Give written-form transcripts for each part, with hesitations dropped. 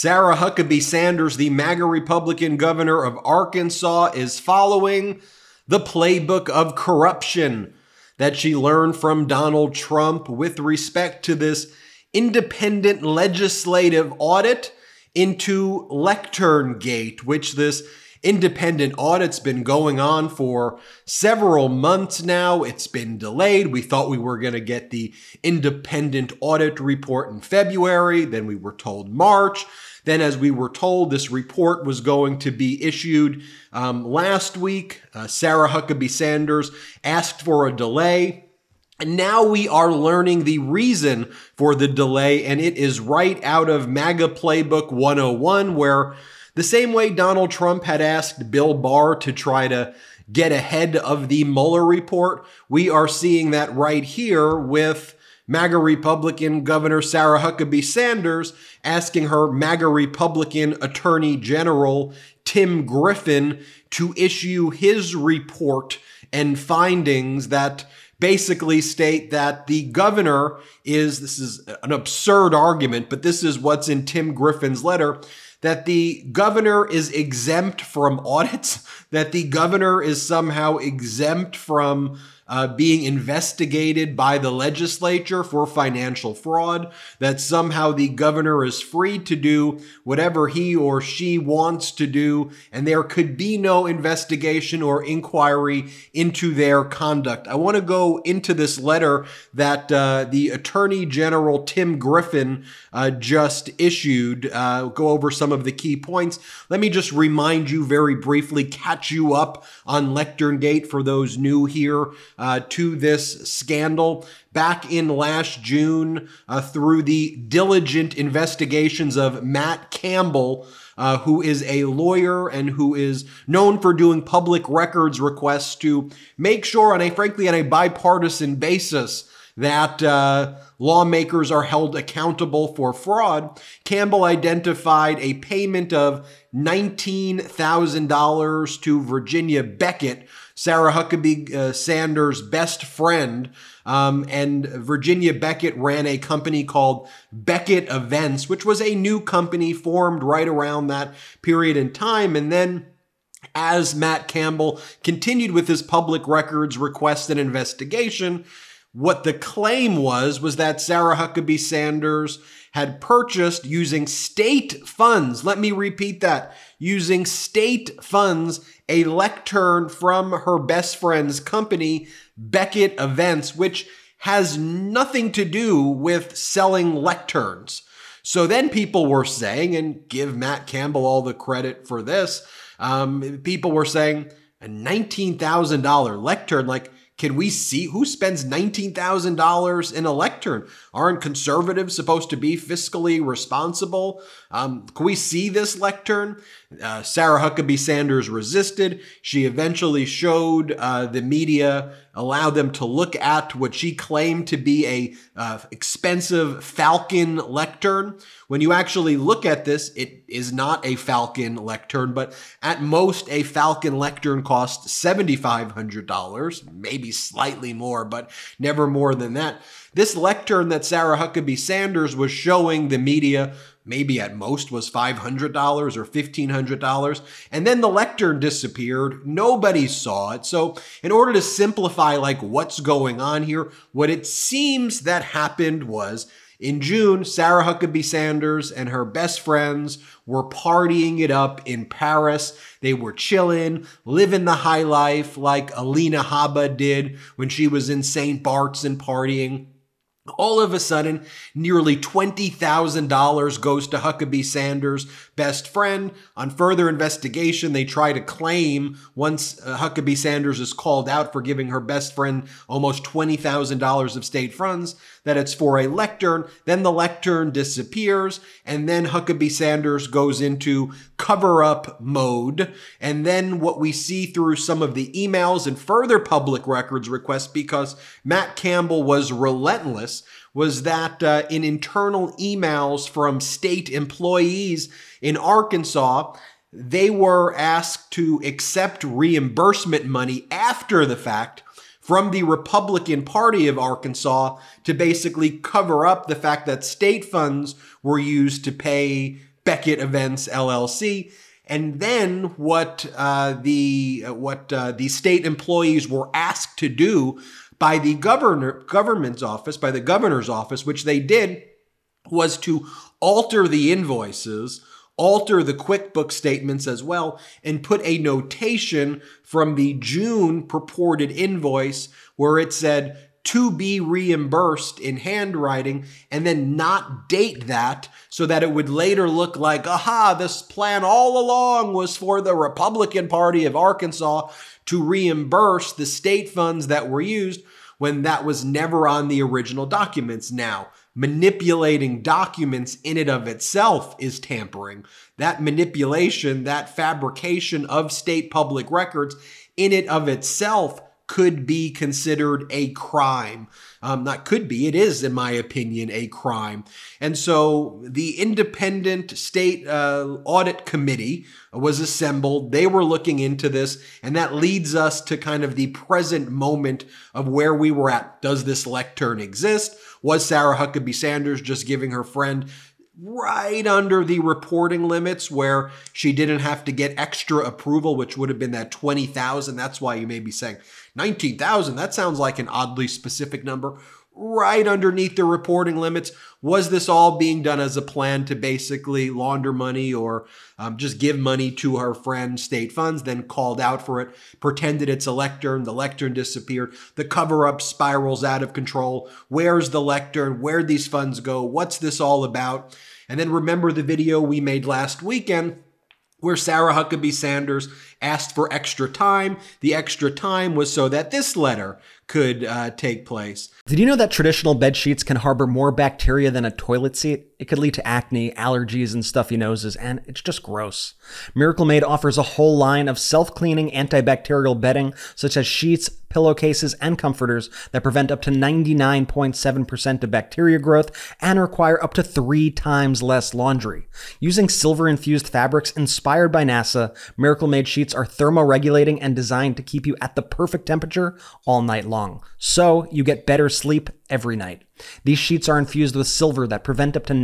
Sarah Huckabee Sanders, the MAGA Republican governor of Arkansas, is following the playbook of corruption that she learned from Donald Trump with respect to this independent legislative audit into Lectern Gate, which this independent audit's been going on for several months now. It's been delayed. We thought we were going to get the independent audit report in February. Then we were told March. Then, as we were told, this report was going to be issued last week. Sarah Huckabee Sanders asked for a delay. And now we are learning the reason for the delay, and it is right out of MAGA Playbook 101, where the same way Donald Trump had asked Bill Barr to try to get ahead of the Mueller report, we are seeing that right here with MAGA Republican Governor Sarah Huckabee Sanders asking her MAGA Republican Attorney General Tim Griffin to issue his report and findings that basically state that the governor this is an absurd argument, but this is what's in Tim Griffin's letter, that the governor is exempt from audits, that the governor is somehow exempt from being investigated by the legislature for financial fraud, that somehow the governor is free to do whatever he or she wants to do, and there could be no investigation or inquiry into their conduct. I want to go into this letter that the Attorney General Tim Griffin just issued, go over some of the key points. Let me just remind you very briefly, catch you up on Lectern Gate for those new here to this scandal. Back in last June, through the diligent investigations of Matt Campbell, who is a lawyer and who is known for doing public records requests to make sure on a bipartisan basis that lawmakers are held accountable for fraud, Campbell identified a payment of $19,000 to Virginia Beckett, Sarah Huckabee Sanders' best friend, and Virginia Beckett ran a company called Beckett Events, which was a new company formed right around that period in time. And then as Matt Campbell continued with his public records request and investigation, what the claim was that Sarah Huckabee Sanders had purchased using state funds. Let me repeat that. Using state funds, a lectern from her best friend's company, Beckett Events, which has nothing to do with selling lecterns. So then people were saying, and give Matt Campbell all the credit for this, people were saying a $19,000 lectern, like, can we see who spends $19,000 in a lectern? Aren't conservatives supposed to be fiscally responsible? Can we see this lectern? Sarah Huckabee Sanders resisted. She eventually showed the media, allowed them to look at what she claimed to be a expensive Falcon lectern. When you actually look at this, it is not a Falcon lectern, but at most a Falcon lectern costs $7,500, maybe slightly more, but never more than that. This lectern that Sarah Huckabee Sanders was showing the media maybe at most was $500 or $1,500. And then the lectern disappeared. Nobody saw it. So in order to simplify like what's going on here, what it seems that happened was in June, Sarah Huckabee Sanders and her best friends were partying it up in Paris. They were chilling, living the high life like Alina Habba did when she was in St. Bart's and partying. All of a sudden, nearly $20,000 goes to Huckabee Sanders' best friend. On further investigation, they try to claim, once Huckabee Sanders is called out for giving her best friend almost $20,000 of state funds, that it's for a lectern. Then the lectern disappears, and then Huckabee Sanders goes into cover-up mode. And then what we see through some of the emails and further public records requests, because Matt Campbell was relentless, was that in internal emails from state employees in Arkansas, they were asked to accept reimbursement money after the fact from the Republican Party of Arkansas to basically cover up the fact that state funds were used to pay Beckett Events LLC. And then what the state employees were asked to do by the governor's office, which they did, was to alter the invoices, alter the QuickBooks statements as well, and put a notation from the June purported invoice where it said to be reimbursed in handwriting, and then not date that so that it would later look like, aha, this plan all along was for the Republican Party of Arkansas to reimburse the state funds that were used, when that was never on the original documents. Now, manipulating documents in and of itself is tampering. That manipulation, that fabrication of state public records in and of itself could be considered a crime. Not could be, it is, in my opinion, a crime. And so the independent state audit committee was assembled. They were looking into this, and that leads us to kind of the present moment of where we were at. Does this lectern exist? Was Sarah Huckabee Sanders just giving her friend right under the reporting limits where she didn't have to get extra approval, which would have been that 20,000. That's why you may be saying 19,000. That sounds like an oddly specific number. Right underneath the reporting limits. Was this all being done as a plan to basically launder money or just give money to her friend state funds, then called out for it, pretended it's a lectern, the lectern disappeared, the cover-up spirals out of control. Where's the lectern? Where'd these funds go? What's this all about? And then remember the video we made last weekend where Sarah Huckabee Sanders asked for extra time. The extra time was so that this letter could take place. Did you know that traditional bed sheets can harbor more bacteria than a toilet seat? It could lead to acne, allergies, and stuffy noses, and it's just gross. Miracle Made offers a whole line of self-cleaning antibacterial bedding, such as sheets, pillowcases, and comforters that prevent up to 99.7% of bacteria growth and require up to 3 times less laundry. Using silver-infused fabrics inspired by NASA, Miracle Made sheets are thermoregulating and designed to keep you at the perfect temperature all night long, so you get better sleep every night. These sheets are infused with silver that prevent up to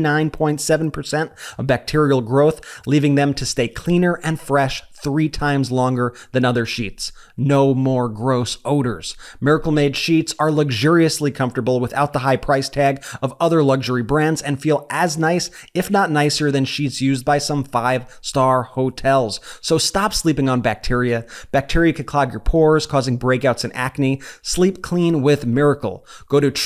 99.7% of bacterial growth, leaving them to stay cleaner and fresh 3 times longer than other sheets. No more gross odors. Miracle Made sheets are luxuriously comfortable without the high price tag of other luxury brands and feel as nice, if not nicer, than sheets used by some 5-star hotels. So stop sleeping on bacteria. Bacteria could clog your pores, causing breakouts and acne. Sleep clean with Miracle. Go to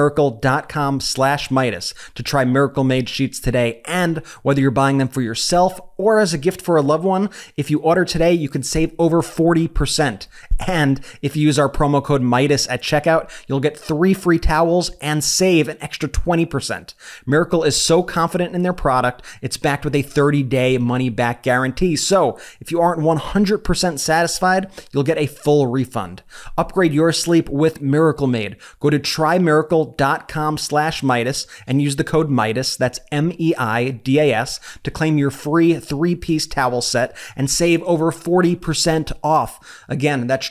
trymiracle.com/Midas to try Miracle Made sheets today. And whether you're buying them for yourself or as a gift for a loved one, if you order today, you can save over 40%. And if you use our promo code Midas at checkout, you'll get 3 free towels and save an extra 20%. Miracle is so confident in their product, it's backed with a 30-day money-back guarantee. So if you aren't 100% satisfied, you'll get a full refund. Upgrade your sleep with Miracle Made. Go to trymiracle.com/Midas and use the code Midas, that's MEIDAS, to claim your free 3-piece towel set and save over 40% off. Again, that's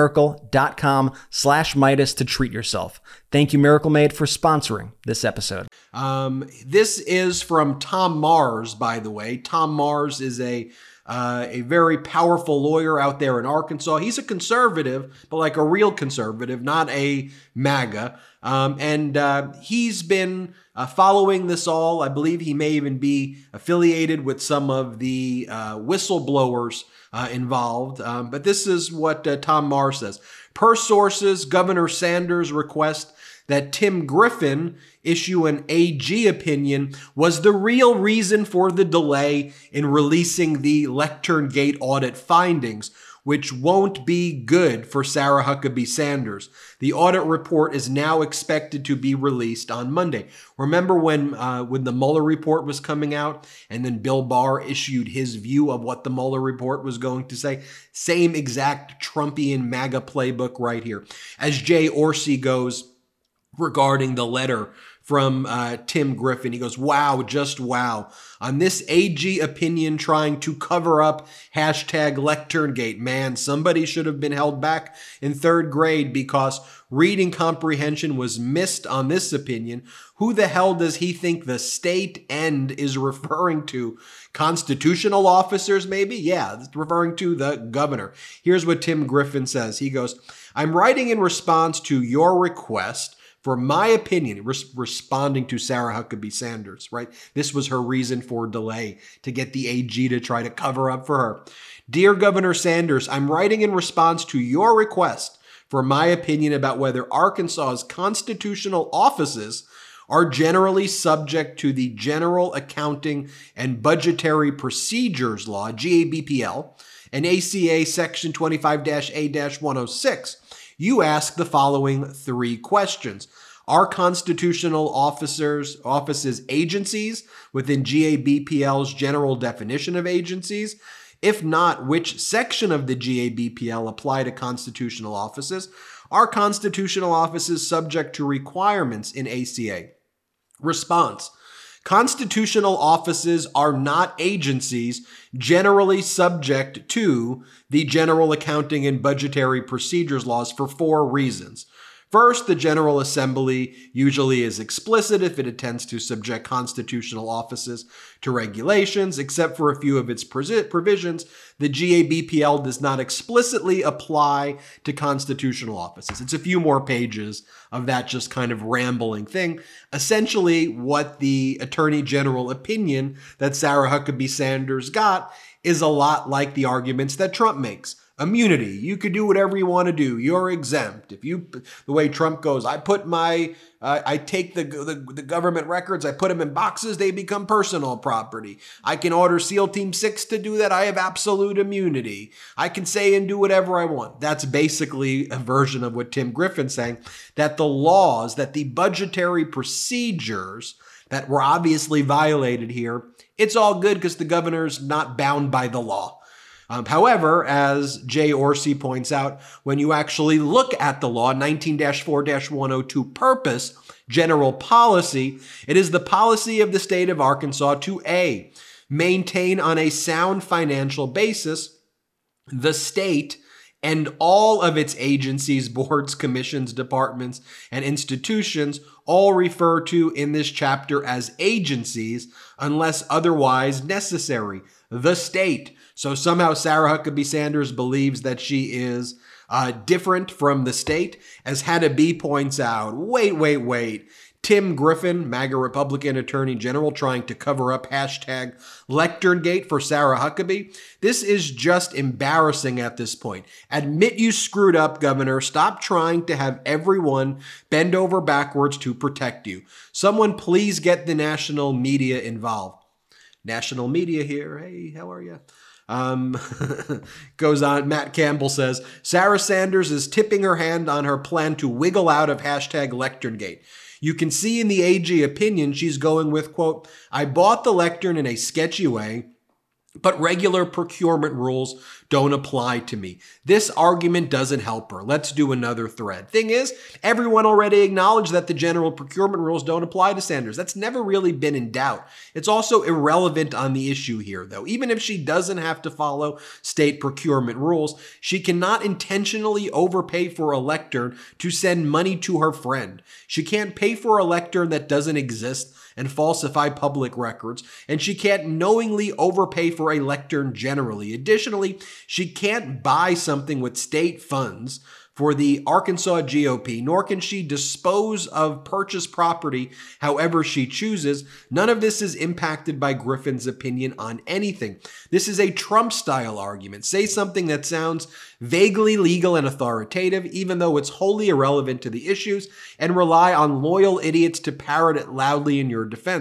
trymiracle.com/Midas to treat yourself. Thank you, Miracle Made, for sponsoring this episode. This is from Tom Mars, by the way. Tom Mars is a very powerful lawyer out there in Arkansas. He's a conservative, but like a real conservative, not a MAGA. And he's been following this all. I believe he may even be affiliated with some of the whistleblowers involved. But this is what Tom Mars says. Per sources, Governor Sanders' request that Tim Griffin issue an AG opinion was the real reason for the delay in releasing the Lectern Gate audit findings, which won't be good for Sarah Huckabee Sanders. The audit report is now expected to be released on Monday. Remember when the Mueller report was coming out and then Bill Barr issued his view of what the Mueller report was going to say? Same exact Trumpian MAGA playbook right here. As Jay Orsi goes regarding the letter from Tim Griffin. He goes, wow, just wow. On this AG opinion trying to cover up hashtag LecternGate, man, somebody should have been held back in third grade because reading comprehension was missed on this opinion. Who the hell does he think the state end is referring to? Constitutional officers, maybe? Yeah, it's referring to the governor. Here's what Tim Griffin says. He goes, I'm writing in response to your request for my opinion, responding to Sarah Huckabee Sanders, right? This was her reason for delay, to get the AG to try to cover up for her. Dear Governor Sanders, I'm writing in response to your request for my opinion about whether Arkansas's constitutional offices are generally subject to the General Accounting and Budgetary Procedures Law, GABPL, and ACA Section 25-A-106. You ask the following three questions. Are constitutional offices agencies within GABPL's general definition of agencies? If not, which section of the GABPL apply to constitutional offices? Are constitutional offices subject to requirements in ACA? Response. Constitutional offices are not agencies generally subject to the General Accounting and Budgetary Procedures Laws for four reasons. First, the General Assembly usually is explicit if it intends to subject constitutional offices to regulations. Except for a few of its provisions, the GABPL does not explicitly apply to constitutional offices. It's a few more pages of that just kind of rambling thing. Essentially, what the Attorney General opinion that Sarah Huckabee Sanders got is a lot like the arguments that Trump makes. Immunity. You could do whatever you want to do. You're exempt. If you, the way Trump goes, I take the government records, I put them in boxes, they become personal property. I can order SEAL Team 6 to do that. I have absolute immunity. I can say and do whatever I want. That's basically a version of what Tim Griffin's saying, that the laws, that the budgetary procedures that were obviously violated here, it's all good because the governor's not bound by the law. However, as Jay Orsi points out, when you actually look at the law, 19-4-102 purpose, general policy, it is the policy of the state of Arkansas to A, maintain on a sound financial basis the state and all of its agencies, boards, commissions, departments, and institutions, all referred to in this chapter as agencies unless otherwise necessary. The state. So somehow Sarah Huckabee Sanders believes that she is different from the state. As Hannah B. points out, wait. Tim Griffin, MAGA Republican Attorney General, trying to cover up hashtag LecternGate for Sarah Huckabee. This is just embarrassing at this point. Admit you screwed up, Governor. Stop trying to have everyone bend over backwards to protect you. Someone please get the national media involved. National media here. Hey, how are you? Goes on. Matt Campbell says, Sarah Sanders is tipping her hand on her plan to wiggle out of hashtag LecternGate. You can see in the AG opinion she's going with, quote, I bought the lectern in a sketchy way, but regular procurement rules don't apply to me. This argument doesn't help her. Let's do another thread. Thing is, everyone already acknowledged that the general procurement rules don't apply to Sanders. That's never really been in doubt. It's also irrelevant on the issue here, though. Even if she doesn't have to follow state procurement rules, she cannot intentionally overpay for a lectern to send money to her friend. She can't pay for a lectern that doesn't exist and falsify public records, and she can't knowingly overpay for a lectern generally. Additionally, she can't buy something with state funds for the Arkansas GOP, nor can she dispose of purchased property however she chooses. None of this is impacted by Griffin's opinion on anything. This is a Trump-style argument. Say something that sounds vaguely legal and authoritative, even though it's wholly irrelevant to the issues, and rely on loyal idiots to parrot it loudly in your defense.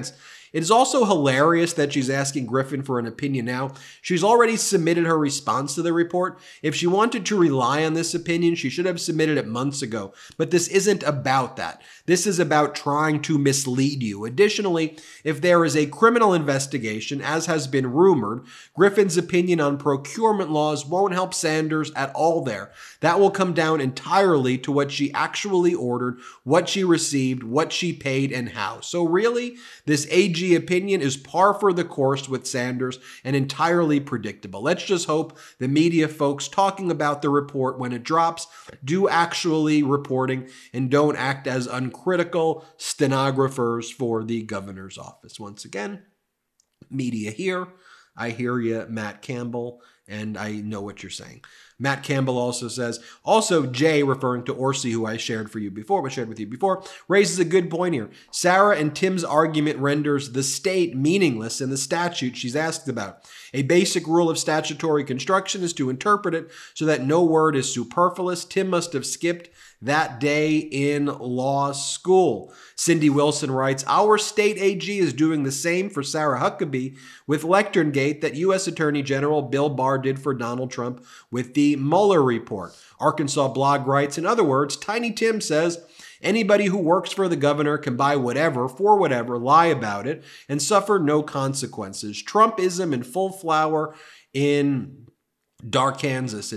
It is also hilarious that she's asking Griffin for an opinion now. She's already submitted her response to the report. If she wanted to rely on this opinion, she should have submitted it months ago. But this isn't about that. This is about trying to mislead you. Additionally, if there is a criminal investigation, as has been rumored, Griffin's opinion on procurement laws won't help Sanders at all there. That will come down entirely to what she actually ordered, what she received, what she paid, and how. So really, this AG opinion is par for the course with Sanders and entirely predictable. Let's just hope the media folks talking about the report when it drops do actually reporting and don't act as uncritical stenographers for the governor's office. Once again, media here. I hear you, Matt Campbell, and I know what you're saying. Matt Campbell also says, also Jay, referring to Orsi, who I shared with you before, raises a good point here. Sarah and Tim's argument renders the state meaningless in the statute she's asked about. A basic rule of statutory construction is to interpret it so that no word is superfluous. Tim must have skipped that day in law school. Cindy Wilson writes, our state AG is doing the same for Sarah Huckabee with Lectern Gate that U.S. Attorney General Bill Barr did for Donald Trump with the Mueller report. Arkansas Blog writes, in other words, Tiny Tim says, anybody who works for the governor can buy whatever, for whatever, lie about it, and suffer no consequences. Trumpism in full flower in Arkansas,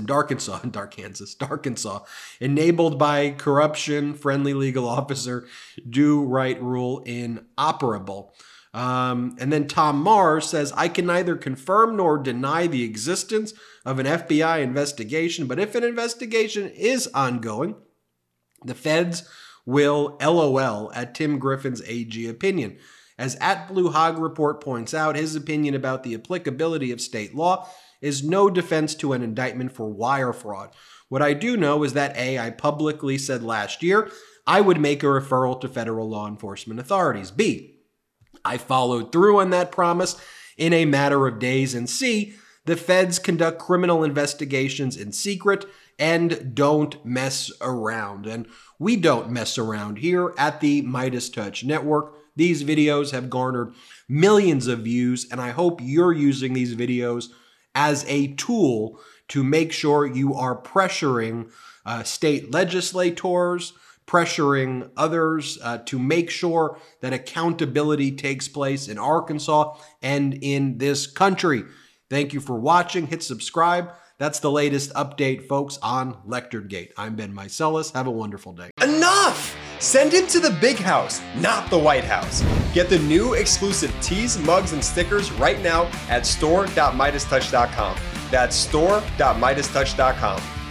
enabled by corruption, friendly legal officer, do right rule inoperable. And then Tom Mars says, I can neither confirm nor deny the existence of an FBI investigation, but if an investigation is ongoing, the feds will LOL at Tim Griffin's AG opinion. As @BlueHog Report points out, his opinion about the applicability of state law is no defense to an indictment for wire fraud. What I do know is that A, I publicly said last year I would make a referral to federal law enforcement authorities. B, I followed through on that promise in a matter of days. And C, the feds conduct criminal investigations in secret and don't mess around. And we don't mess around here at the MeidasTouch Network. These videos have garnered millions of views, and I hope you're using these videos as a tool to make sure you are pressuring state legislators, pressuring others to make sure that accountability takes place in Arkansas and in this country. Thank you for watching. Hit subscribe. That's the latest update, folks, on Lectern Gate. I'm Ben Meiselas. Have a wonderful day. Enough! Send him to the big house, not the White House. Get the new exclusive tees, mugs, and stickers right now at store.meidastouch.com. That's store.meidastouch.com.